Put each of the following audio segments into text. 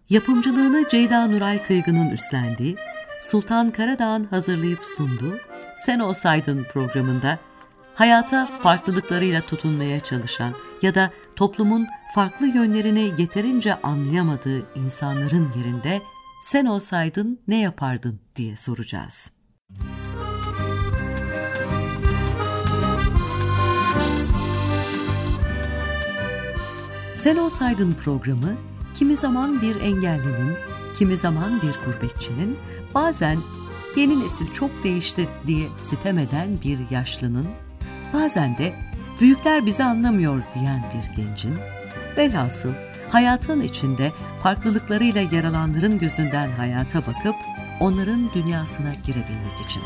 Yapımcılığını Ceyda Nuray Kıygı'nın üstlendiği, Sultan Karadağ'ın hazırlayıp sunduğu Sen Olsaydın programında hayata farklılıklarıyla tutunmaya çalışan ya da toplumun farklı yönlerini yeterince anlayamadığı insanların yerinde sen olsaydın ne yapardın diye soracağız. Sen Olsaydın programı kimi zaman bir engellinin, kimi zaman bir gurbetçinin, bazen yeni nesil çok değişti diye sitem eden bir yaşlının, bazen de büyükler bizi anlamıyor diyen bir gencin, velhasıl hayatın içinde farklılıklarıyla yer alanların gözünden hayata bakıp onların dünyasına girebilmek için.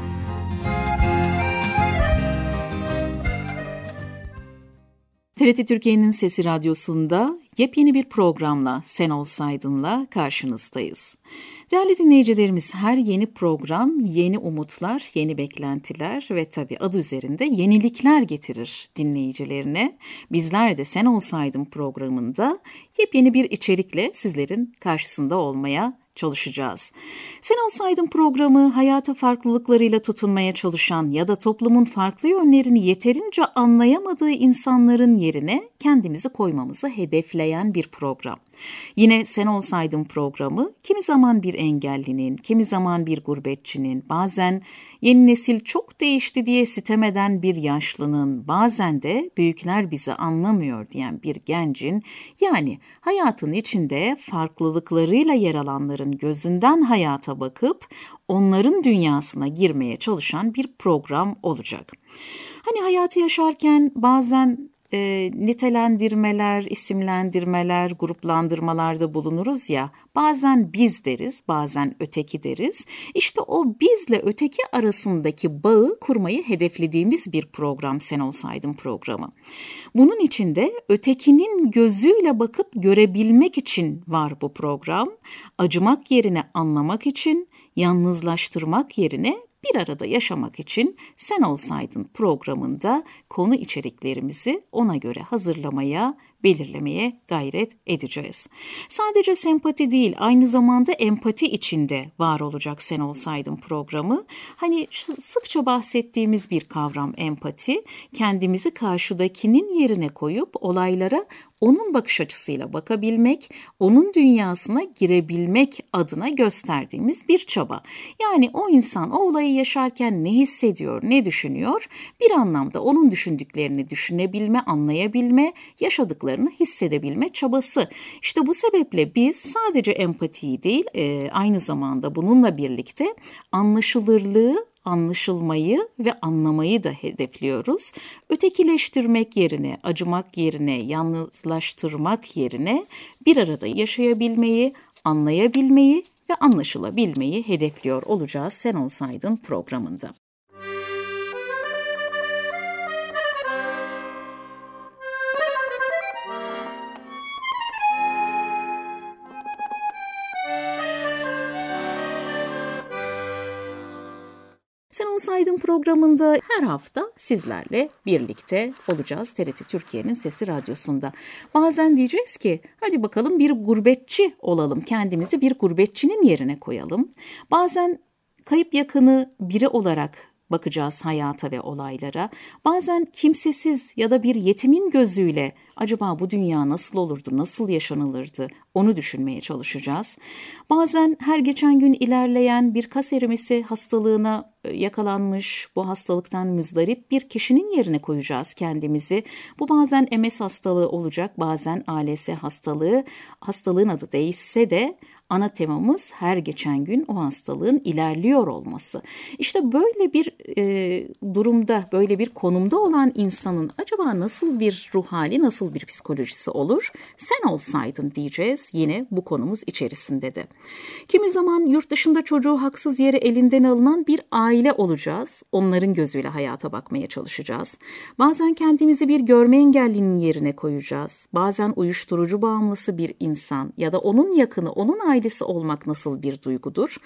TRT Türkiye'nin Sesi Radyosu'nda yepyeni bir programla Sen Olsaydın'la karşınızdayız. Değerli dinleyicilerimiz, her yeni program yeni umutlar, yeni beklentiler ve tabii adı üzerinde yenilikler getirir dinleyicilerine. Bizler de Sen Olsaydın programında yepyeni bir içerikle sizlerin karşısında olmaya çalışacağız. Sen Olsaydın programı hayata farklılıklarıyla tutunmaya çalışan ya da toplumun farklı yönlerini yeterince anlayamadığı insanların yerine kendimizi koymamızı hedefleyen bir program. Yine Sen Olsaydın programı kimi zaman bir engellinin, kimi zaman bir gurbetçinin, bazen yeni nesil çok değişti diye sitem eden bir yaşlının, bazen de büyükler bizi anlamıyor diyen bir gencin, yani hayatın içinde farklılıklarıyla yer alanların gözünden hayata bakıp onların dünyasına girmeye çalışan bir program olacak. Hani hayatı yaşarken bazen nitelendirmeler, isimlendirmeler, gruplandırmalarda bulunuruz ya, bazen biz deriz, bazen öteki deriz. İşte o bizle öteki arasındaki bağı kurmayı hedeflediğimiz bir program Sen Olsaydın programı. Bunun için de ötekinin gözüyle bakıp görebilmek için var bu program. Acımak yerine anlamak için, yalnızlaştırmak yerine bir arada yaşamak için Sen Olsaydın programında konu içeriklerimizi ona göre hazırlamaya, belirlemeye gayret edeceğiz. Sadece sempati değil, aynı zamanda empati içinde var olacak Sen Olsaydın programı. Hani sıkça bahsettiğimiz bir kavram empati, kendimizi karşıdakinin yerine koyup olaylara onun bakış açısıyla bakabilmek, onun dünyasına girebilmek adına gösterdiğimiz bir çaba. Yani o insan o olayı yaşarken ne hissediyor, ne düşünüyor? Bir anlamda onun düşündüklerini düşünebilme, anlayabilme, yaşadıklarını hissedebilme çabası. İşte bu sebeple biz sadece empatiyi değil, aynı zamanda bununla birlikte anlaşılırlığı, anlaşılmayı ve anlamayı da hedefliyoruz. Ötekileştirmek yerine, acımak yerine, yalnızlaştırmak yerine bir arada yaşayabilmeyi, anlayabilmeyi ve anlaşılabilmeyi hedefliyor olacağız Sen Olsaydın programında. Sen Olsaydın programında her hafta sizlerle birlikte olacağız TRT Türkiye'nin Sesi Radyosu'nda. Bazen diyeceğiz ki hadi bakalım bir gurbetçi olalım, kendimizi bir gurbetçinin yerine koyalım. Bazen kayıp yakını biri olarak bakacağız hayata ve olaylara. Bazen kimsesiz ya da bir yetimin gözüyle acaba bu dünya nasıl olurdu, nasıl yaşanılırdı onu düşünmeye çalışacağız. Bazen her geçen gün ilerleyen bir kas erimesi hastalığına yakalanmış, bu hastalıktan müzdarip bir kişinin yerine koyacağız kendimizi. Bu bazen MS hastalığı olacak, bazen ALS hastalığı. Hastalığın adı değişse de ana temamız her geçen gün o hastalığın ilerliyor olması. İşte böyle bir durumda, böyle bir konumda olan insanın acaba nasıl bir ruh hali, nasıl bir psikolojisi olur? Sen olsaydın diyeceğiz yine bu konumuz içerisinde de. Kimi zaman yurt dışında çocuğu haksız yere elinden alınan bir aile olacağız. Onların gözüyle hayata bakmaya çalışacağız. Bazen kendimizi bir görme engellinin yerine koyacağız. Bazen uyuşturucu bağımlısı bir insan ya da onun yakını, onun ailesi olmak nasıl bir duygudur?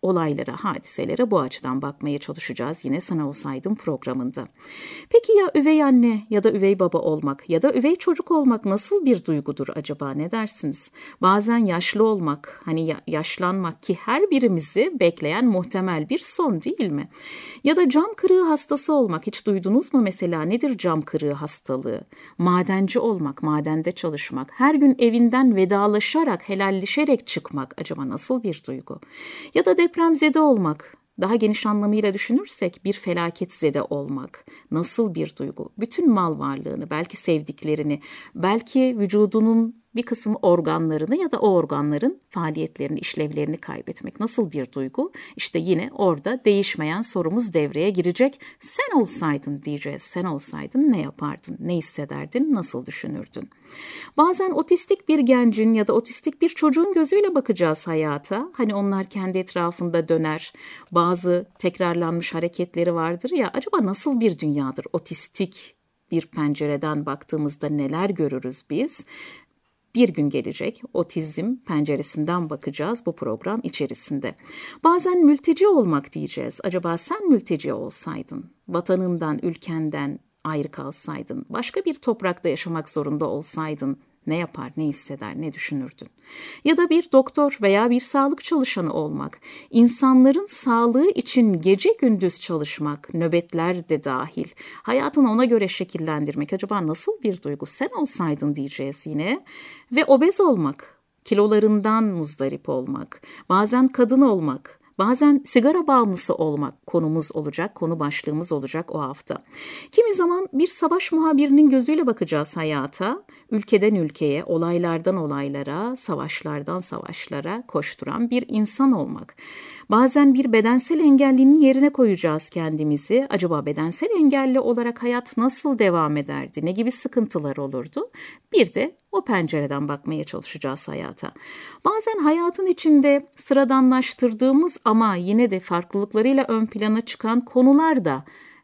olaylara, hadiselere bu açıdan bakmaya çalışacağız yine Sen Olsaydın programında. Peki ya üvey anne ya da üvey baba olmak ya da üvey çocuk olmak nasıl bir duygudur acaba, ne dersiniz? Bazen yaşlı olmak, hani yaşlanmak ki her birimizi bekleyen muhtemel bir son değil mi? Ya da cam kırığı hastası olmak, hiç duydunuz mu mesela, nedir cam kırığı hastalığı? Madenci olmak, madende çalışmak, her gün evinden vedalaşarak, helalleşerek çıkmak acaba nasıl bir duygu? Ya da depremzede olmak, daha geniş anlamıyla düşünürsek bir felaketsede olmak nasıl bir duygu? Bütün mal varlığını, belki sevdiklerini, belki vücudunun bir kısım organlarını ya da o organların faaliyetlerini, işlevlerini kaybetmek nasıl bir duygu? İşte yine orada değişmeyen sorumuz devreye girecek. Sen olsaydın diyeceğiz. Sen olsaydın ne yapardın? Ne hissederdin? Nasıl düşünürdün? Bazen otistik bir gencin ya da otistik bir çocuğun gözüyle bakacağız hayata. Hani onlar kendi etrafında döner. Bazı tekrarlanmış hareketleri vardır ya. Acaba nasıl bir dünyadır? Otistik bir pencereden baktığımızda neler görürüz biz? Bir gün gelecek, otizm penceresinden bakacağız bu program içerisinde. Bazen mülteci olmak diyeceğiz. Acaba sen mülteci olsaydın, vatanından, ülkenden ayrı kalsaydın, başka bir toprakta yaşamak zorunda olsaydın, ne yapar, ne hisseder, ne düşünürdün? Ya da bir doktor veya bir sağlık çalışanı olmak, insanların sağlığı için gece gündüz çalışmak, nöbetler de dahil, hayatını ona göre şekillendirmek acaba nasıl bir duygu? Sen olsaydın diyeceğiz yine. Ve obez olmak, kilolarından muzdarip olmak, bazen kadın olmak, bazen sigara bağımlısı olmak konumuz olacak, konu başlığımız olacak o hafta. Kimi zaman bir savaş muhabirinin gözüyle bakacağız hayata, ülkeden ülkeye, olaylardan olaylara, savaşlardan savaşlara koşturan bir insan olmak. Bazen bir bedensel engellinin yerine koyacağız kendimizi. Acaba bedensel engelli olarak hayat nasıl devam ederdi? Ne gibi sıkıntılar olurdu? Bir de o pencereden bakmaya çalışacağız hayata. Bazen hayatın içinde sıradanlaştırdığımız ama yine de farklılıklarıyla ön plana çıkan konular da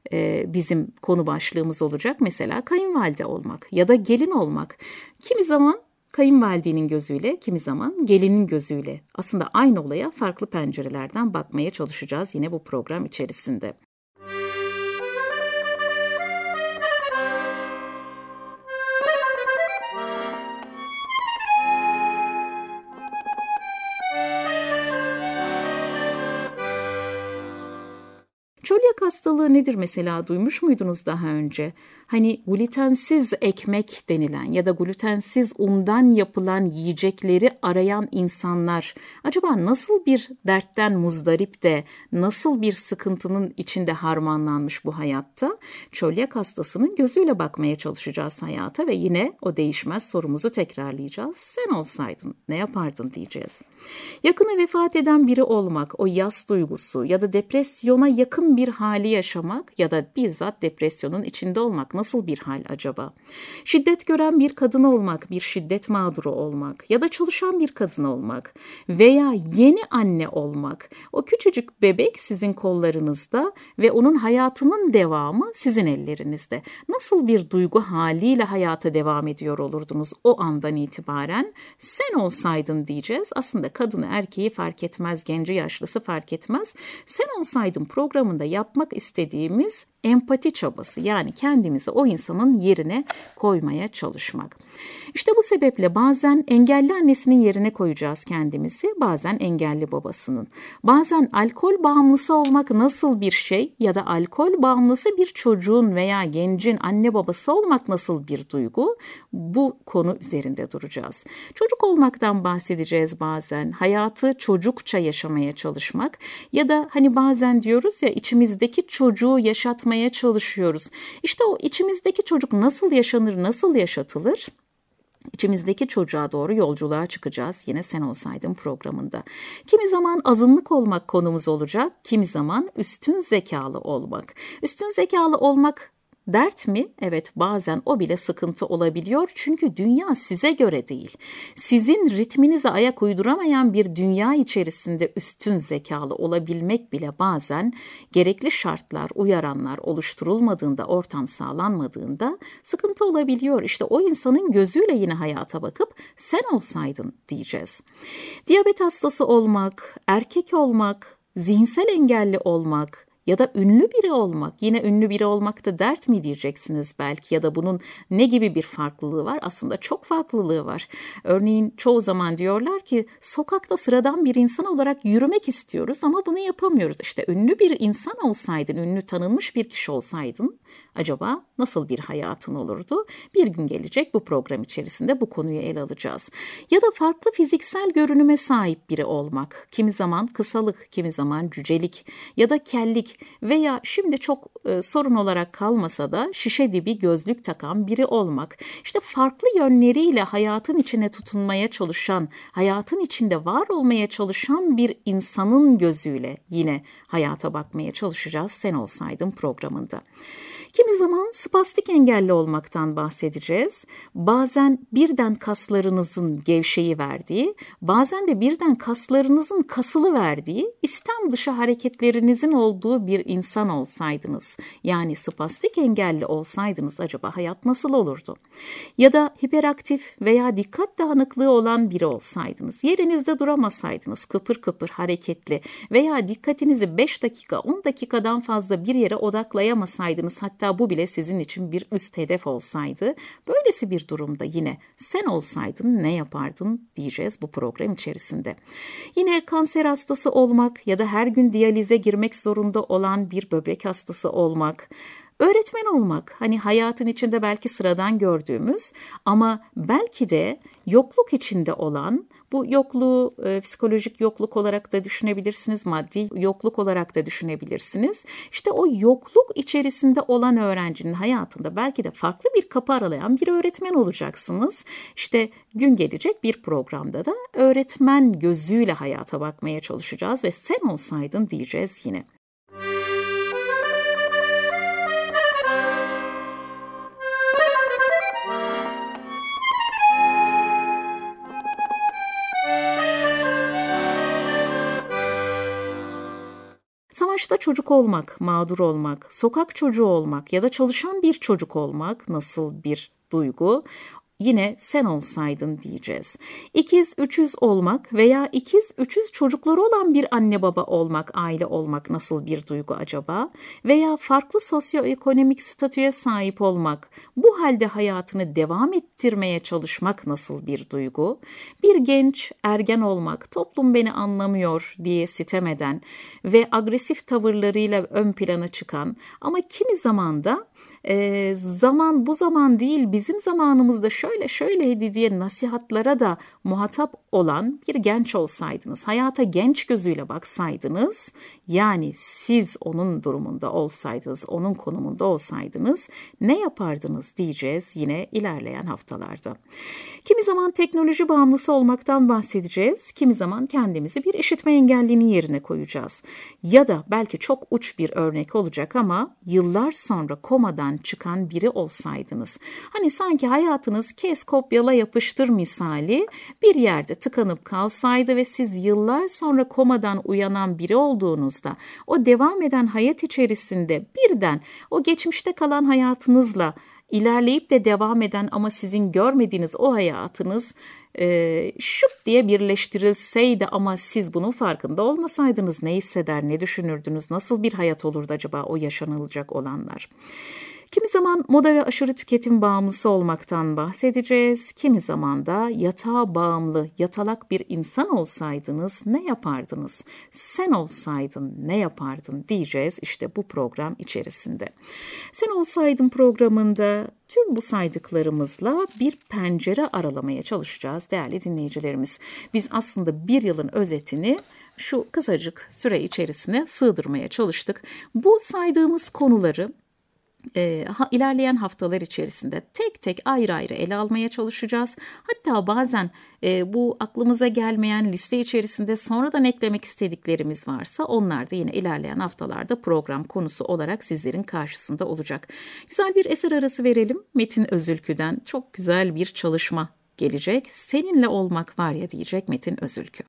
bizim konu başlığımız olacak. Mesela kayınvalide olmak ya da gelin olmak. Kimi zaman kayınvalidenin gözüyle, kimi zaman gelinin gözüyle aslında aynı olaya farklı pencerelerden bakmaya çalışacağız yine bu program içerisinde. Çölyak hastalığı nedir mesela, duymuş muydunuz daha önce? Hani glutensiz ekmek denilen ya da glutensiz undan yapılan yiyecekleri arayan insanlar acaba nasıl bir dertten muzdarip de nasıl bir sıkıntının içinde harmanlanmış bu hayatta? Çölyak hastasının gözüyle bakmaya çalışacağız hayata ve yine o değişmez sorumuzu tekrarlayacağız. Sen olsaydın ne yapardın diyeceğiz. Yakını vefat eden biri olmak, o yas duygusu ya da depresyona yakın bir hali yaşamak ya da bizzat depresyonun içinde olmak nasıl bir hal acaba? Şiddet gören bir kadın olmak, bir şiddet mağduru olmak ya da çalışan bir kadın olmak veya yeni anne olmak. O küçücük bebek sizin kollarınızda ve onun hayatının devamı sizin ellerinizde. Nasıl bir duygu haliyle hayata devam ediyor olurdunuz o andan itibaren? Sen olsaydın diyeceğiz. Aslında kadını erkeği fark etmez, genci yaşlısı fark etmez. Sen olsaydın programında yapmak istediğimiz empati çabası, yani kendimizi o insanın yerine koymaya çalışmak. İşte bu sebeple bazen engelli annesinin yerine koyacağız kendimizi, bazen engelli babasının. Bazen alkol bağımlısı olmak nasıl bir şey ya da alkol bağımlısı bir çocuğun veya gencin anne babası olmak nasıl bir duygu? Bu konu üzerinde duracağız. Çocuk olmaktan bahsedeceğiz bazen. Hayatı çocukça yaşamaya çalışmak ya da hani bazen diyoruz ya, içimizdeki çocuğu yaşatmaya çalışıyoruz. İşte o içimizdeki çocuk nasıl yaşanır, nasıl yaşatılır? İçimizdeki çocuğa doğru yolculuğa çıkacağız yine Sen Olsaydın programında. Kimi zaman azınlık olmak konumuz olacak, kimi zaman üstün zekalı olmak. Üstün zekalı olmak dert mi? Evet, bazen o bile sıkıntı olabiliyor. Çünkü dünya size göre değil. Sizin ritminize ayak uyduramayan bir dünya içerisinde üstün zekalı olabilmek bile bazen gerekli şartlar, uyaranlar oluşturulmadığında, ortam sağlanmadığında sıkıntı olabiliyor. İşte o insanın gözüyle yine hayata bakıp sen olsaydın diyeceğiz. Diyabet hastası olmak, erkek olmak, zihinsel engelli olmak ya da ünlü biri olmak, yine ünlü biri olmak da dert mi diyeceksiniz belki, ya da bunun ne gibi bir farklılığı var? Aslında çok farklılığı var. Örneğin çoğu zaman diyorlar ki sokakta sıradan bir insan olarak yürümek istiyoruz ama bunu yapamıyoruz. İşte ünlü bir insan olsaydın, ünlü tanınmış bir kişi olsaydın acaba nasıl bir hayatın olurdu? Bir gün gelecek, bu program içerisinde bu konuyu ele alacağız. Ya da farklı fiziksel görünüme sahip biri olmak. Kimi zaman kısalık, kimi zaman cücelik ya da kellik veya şimdi çok sorun olarak kalmasa da şişe dibi gözlük takan biri olmak. İşte farklı yönleriyle hayatın içine tutunmaya çalışan, hayatın içinde var olmaya çalışan bir insanın gözüyle yine hayata bakmaya çalışacağız Sen Olsaydın programında. Kimi zaman spastik engelli olmaktan bahsedeceğiz. Bazen birden kaslarınızın gevşeyi verdiği, bazen de birden kaslarınızın kasılı verdiği, istem dışı hareketlerinizin olduğu bir insan olsaydınız, yani spastik engelli olsaydınız acaba hayat nasıl olurdu? Ya da hiperaktif veya dikkat dağınıklığı olan biri olsaydınız, yerinizde duramasaydınız, kıpır kıpır hareketli veya dikkatinizi 5 dakika, 10 dakikadan fazla bir yere odaklayamasaydınız, hatta bu bile sizin için bir üst hedef olsaydı, böylesi bir durumda yine sen olsaydın ne yapardın diyeceğiz bu program içerisinde. Yine kanser hastası olmak ya da her gün diyalize girmek zorunda olan bir böbrek hastası olmak, öğretmen olmak, hani hayatın içinde belki sıradan gördüğümüz ama belki de yokluk içinde olan, bu yokluğu psikolojik yokluk olarak da düşünebilirsiniz, maddi yokluk olarak da düşünebilirsiniz. İşte o yokluk içerisinde olan öğrencinin hayatında belki de farklı bir kapı aralayan bir öğretmen olacaksınız. İşte gün gelecek bir programda da öğretmen gözüyle hayata bakmaya çalışacağız ve sen olsaydın diyeceğiz yine. Savaşta çocuk olmak, mağdur olmak, sokak çocuğu olmak ya da çalışan bir çocuk olmak nasıl bir duygu? Yine sen olsaydın diyeceğiz. İkiz, üçüz olmak veya ikiz, üçüz çocukları olan bir anne baba olmak, aile olmak nasıl bir duygu acaba? Veya farklı sosyoekonomik statüye sahip olmak, bu halde hayatını devam ettirmeye çalışmak nasıl bir duygu? Bir genç, ergen olmak, toplum beni anlamıyor diye sitem eden ve agresif tavırlarıyla ön plana çıkan ama kimi zaman da zaman bu zaman değil, bizim zamanımızda şöyleydi diye nasihatlara da muhatap olan bir genç olsaydınız, hayata genç gözüyle baksaydınız, yani siz onun durumunda olsaydınız, onun konumunda olsaydınız ne yapardınız diyeceğiz yine ilerleyen haftalarda. Kimi zaman teknoloji bağımlısı olmaktan bahsedeceğiz, kimi zaman kendimizi bir işitme engellinin yerine koyacağız. Ya da belki çok uç bir örnek olacak ama yıllar sonra komadan çıkan biri olsaydınız. Hani sanki hayatınız kes kopyala yapıştır misali bir yerde tıkanıp kalsaydı ve siz yıllar sonra komadan uyanan biri olduğunuzda o devam eden hayat içerisinde birden o geçmişte kalan hayatınızla ilerleyip de devam eden ama sizin görmediğiniz o hayatınız şıp diye birleştirilseydi ama siz bunun farkında olmasaydınız ne hisseder, ne düşünürdünüz, nasıl bir hayat olurdu acaba o yaşanılacak olanlar? Kimi zaman moda ve aşırı tüketim bağımlısı olmaktan bahsedeceğiz. Kimi zaman da yatağa bağımlı, yatalak bir insan olsaydınız ne yapardınız? Sen olsaydın ne yapardın diyeceğiz işte bu program içerisinde. Sen olsaydın programında tüm bu saydıklarımızla bir pencere aralamaya çalışacağız değerli dinleyicilerimiz. Biz aslında bir yılın özetini şu kısacık süre içerisine sığdırmaya çalıştık. Bu saydığımız konuları ilerleyen haftalar içerisinde tek tek ayrı ayrı ele almaya çalışacağız. Hatta bazen bu aklımıza gelmeyen liste içerisinde sonradan eklemek istediklerimiz varsa onlar da yine ilerleyen haftalarda program konusu olarak sizlerin karşısında olacak. Güzel bir eser arası verelim. Metin Özülkü'den çok güzel bir çalışma gelecek. Seninle olmak var ya diyecek Metin Özülkü.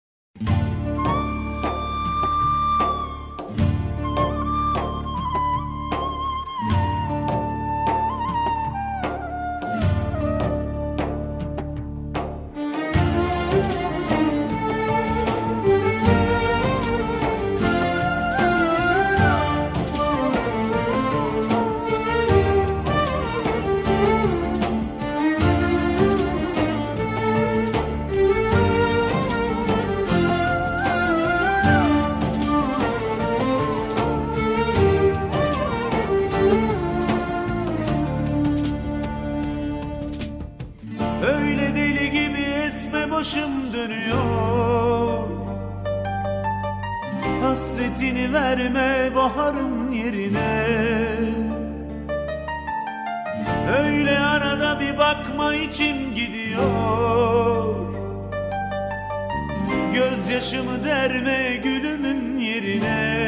Hasretini verme baharın yerine. Öyle arada bir bakma içim gidiyor. Gözyaşımı derme gülümün yerine.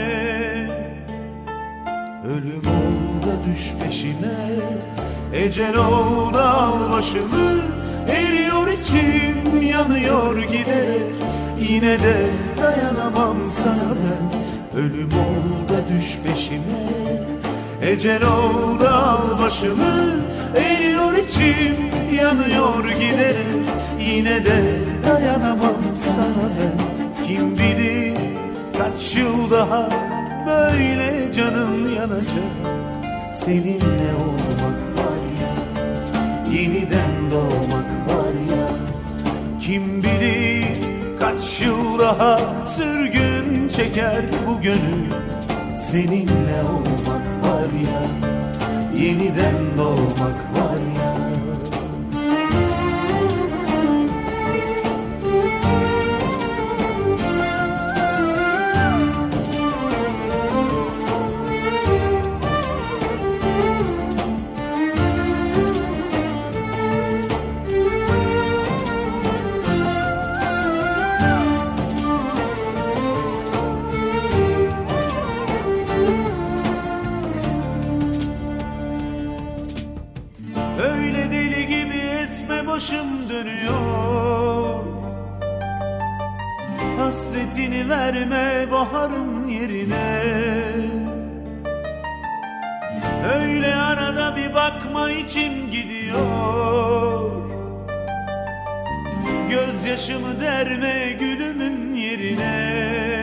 Ölüm ol da düş peşime, ecel ol da al başımı. Eriyor içim, yanıyor giderek, yine de dayanamam sana ben. Ölüm ol da düş peşime, ecel ol da al başımı. Eriyor içim, yanıyor giderek, yine de dayanamam sana ben. Kim bilir kaç yıl daha böyle canım yanacak. Seninle olmak var ya, yeniden doğmak var ya. Kim bilir kaç yıl daha sürgün çeker bu gönül. Seninle olmak var ya, yeniden doğmak var ya. Başım dönüyor. Hasretini verme baharın yerine. Öyle arada bir bakma içim gidiyor. Gözyaşımı derme gülümün yerine.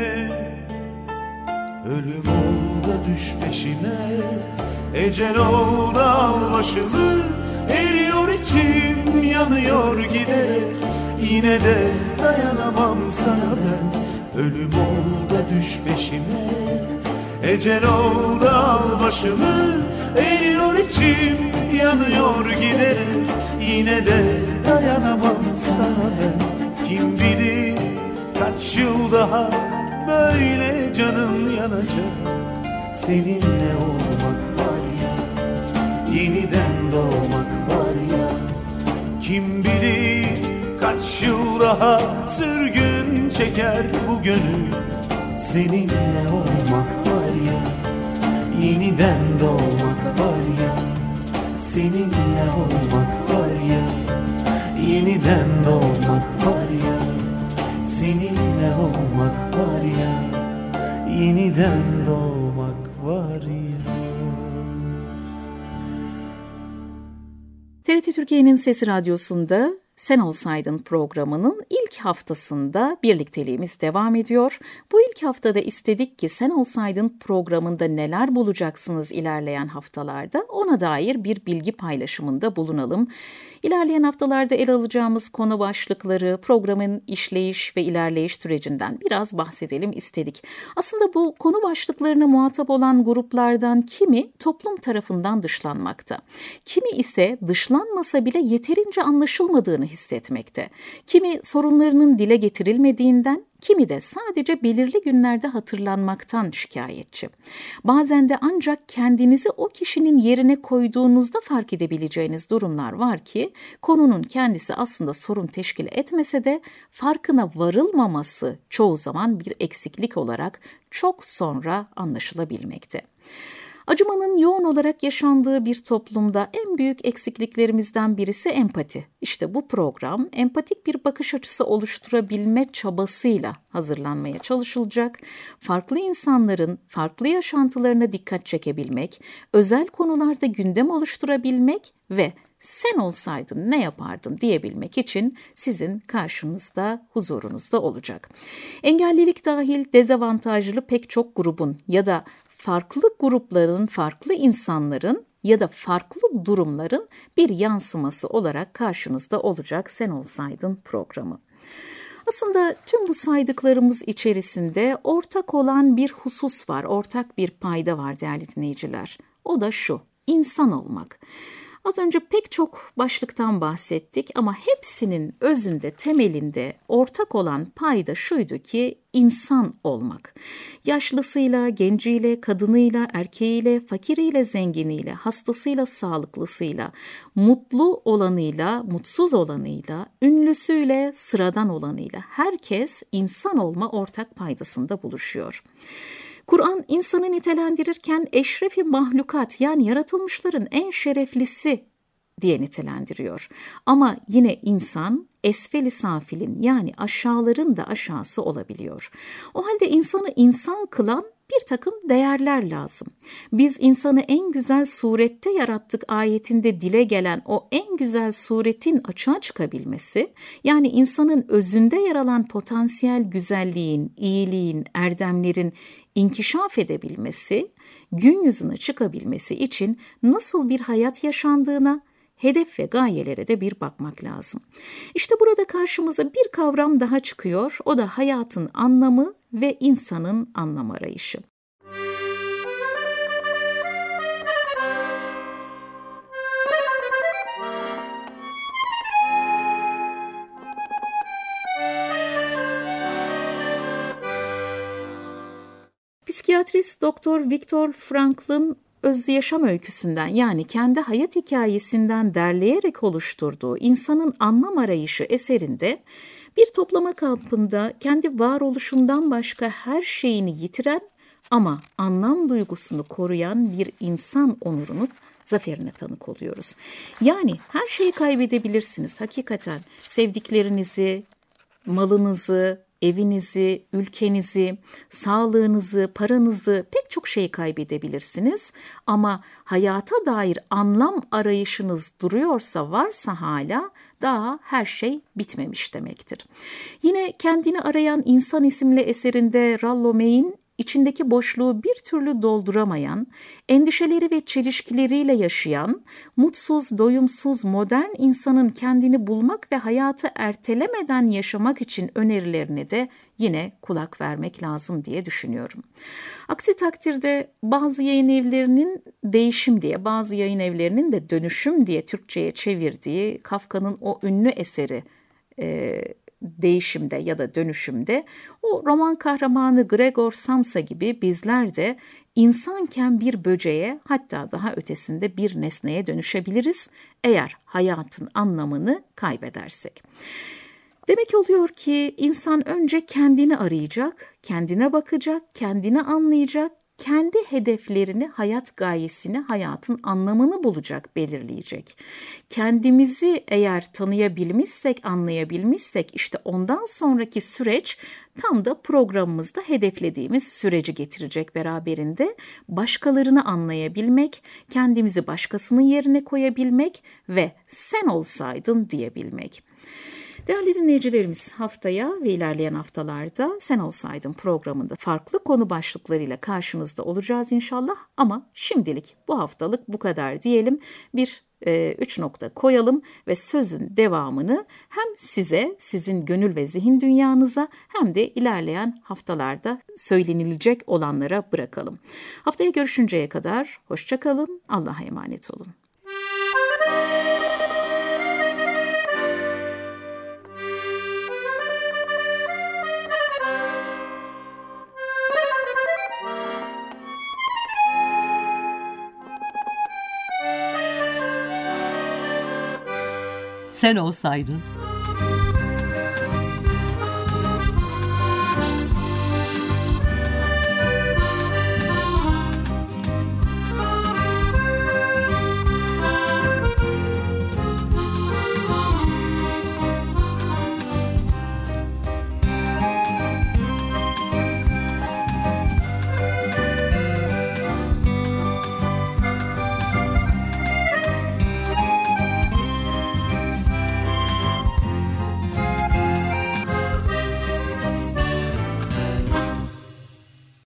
Ölüm ol da düş peşime, ecel ol da al başımı. Eriyor içim, yanıyor giderek, yine de dayanamam sana ben. Ölüm ol da düş peşime, ecel ol da al başımı. Eriyor içim, yanıyor giderek, yine de dayanamam sana ben. Kim bilir kaç yıl daha böyle canım yanacak. Seninle olmak var ya, yeniden doğmak var ya. Kim bilir kaç yıl daha sürgün çeker bu gönül. Seninle olmak var ya, yeniden doğmak var ya. Seninle olmak var ya, yeniden doğmak var ya. Seninle olmak var ya, yeniden doğmak var ya. TRT Türkiye'nin Sesi Radyosu'nda Sen Olsaydın programının ilk haftasında birlikteliğimiz devam ediyor. Bu ilk haftada istedik ki Sen Olsaydın programında neler bulacaksınız ilerleyen haftalarda, ona dair bir bilgi paylaşımında bulunalım. İlerleyen haftalarda ele alacağımız konu başlıkları, programın işleyiş ve ilerleyiş sürecinden biraz bahsedelim istedik. Aslında bu konu başlıklarına muhatap olan gruplardan kimi toplum tarafından dışlanmakta, kimi ise dışlanmasa bile yeterince anlaşılmadığını hissetmekte, kimi sorunlarının dile getirilmediğinden, kimi de sadece belirli günlerde hatırlanmaktan şikayetçi. Bazen de ancak kendinizi o kişinin yerine koyduğunuzda fark edebileceğiniz durumlar var ki konunun kendisi aslında sorun teşkil etmese de farkına varılmaması çoğu zaman bir eksiklik olarak çok sonra anlaşılabilmekte. Acımanın yoğun olarak yaşandığı bir toplumda en büyük eksikliklerimizden birisi empati. İşte bu program empatik bir bakış açısı oluşturabilme çabasıyla hazırlanmaya çalışılacak. Farklı insanların farklı yaşantılarına dikkat çekebilmek, özel konularda gündem oluşturabilmek ve sen olsaydın ne yapardın diyebilmek için sizin karşınızda, huzurunuzda olacak. Engellilik dahil dezavantajlı pek çok grubun ya da farklı grupların, farklı insanların ya da farklı durumların bir yansıması olarak karşınızda olacak Sen Olsaydın programı. Aslında tüm bu saydıklarımız içerisinde ortak olan bir husus var, ortak bir payda var değerli dinleyiciler. O da şu, insan olmak. Az önce pek çok başlıktan bahsettik ama hepsinin özünde, temelinde ortak olan payda şuydu ki insan olmak. Yaşlısıyla, genciyle, kadınıyla, erkeğiyle, fakiriyle, zenginiyle, hastasıyla, sağlıklısıyla, mutlu olanıyla, mutsuz olanıyla, ünlüsüyle, sıradan olanıyla herkes insan olma ortak paydasında buluşuyor. Kur'an insanı nitelendirirken eşrefi mahlukat yani yaratılmışların en şereflisi diye nitelendiriyor. Ama yine insan esfeli safilin yani aşağıların da aşağısı olabiliyor. O halde insanı insan kılan bir takım değerler lazım. Biz insanı en güzel surette yarattık ayetinde dile gelen o en güzel suretin açığa çıkabilmesi, yani insanın özünde yer alan potansiyel güzelliğin, iyiliğin, erdemlerin inkişaf edebilmesi, gün yüzüne çıkabilmesi için nasıl bir hayat yaşandığına, hedef ve gayelere de bir bakmak lazım. İşte burada karşımıza bir kavram daha çıkıyor, o da hayatın anlamı ve insanın anlam arayışı. Psikiyatrist Dr. Viktor Frankl'ın öz yaşam öyküsünden yani kendi hayat hikayesinden derleyerek oluşturduğu İnsanın Anlam Arayışı eserinde bir toplama kampında kendi varoluşundan başka her şeyini yitiren ama anlam duygusunu koruyan bir insan onurunu zaferine tanık oluyoruz. Yani her şeyi kaybedebilirsiniz hakikaten. Sevdiklerinizi, malınızı, evinizi, ülkenizi, sağlığınızı, paranızı, pek çok şey kaybedebilirsiniz. Ama hayata dair anlam arayışınız duruyorsa, varsa hala daha her şey bitmemiş demektir. Yine Kendini Arayan İnsan isimli eserinde Rollo May'in içindeki boşluğu bir türlü dolduramayan, endişeleri ve çelişkileriyle yaşayan, mutsuz, doyumsuz, modern insanın kendini bulmak ve hayatı ertelemeden yaşamak için önerilerine de yine kulak vermek lazım diye düşünüyorum. Aksi takdirde bazı yayın evlerinin değişim diye, bazı yayın evlerinin de dönüşüm diye Türkçe'ye çevirdiği Kafka'nın o ünlü eseri değişimde ya da dönüşümde o roman kahramanı Gregor Samsa gibi bizler de insanken bir böceğe, hatta daha ötesinde bir nesneye dönüşebiliriz eğer hayatın anlamını kaybedersek. Demek oluyor ki insan önce kendini arayacak, kendine bakacak, kendini anlayacak, kendi hedeflerini, hayat gayesini, hayatın anlamını bulacak, belirleyecek. Kendimizi eğer tanıyabilmişsek, anlayabilmişsek işte ondan sonraki süreç tam da programımızda hedeflediğimiz süreci getirecek beraberinde. Başkalarını anlayabilmek, kendimizi başkasının yerine koyabilmek ve sen olsaydın diyebilmek. Değerli dinleyicilerimiz, haftaya ve ilerleyen haftalarda Sen Olsaydın programında farklı konu başlıklarıyla karşınızda olacağız inşallah. Ama şimdilik bu haftalık bu kadar diyelim. Bir 3 nokta koyalım ve sözün devamını hem size, sizin gönül ve zihin dünyanıza hem de ilerleyen haftalarda söylenilecek olanlara bırakalım. Haftaya görüşünceye kadar hoşça kalın, Allah'a emanet olun. Sen olsaydın.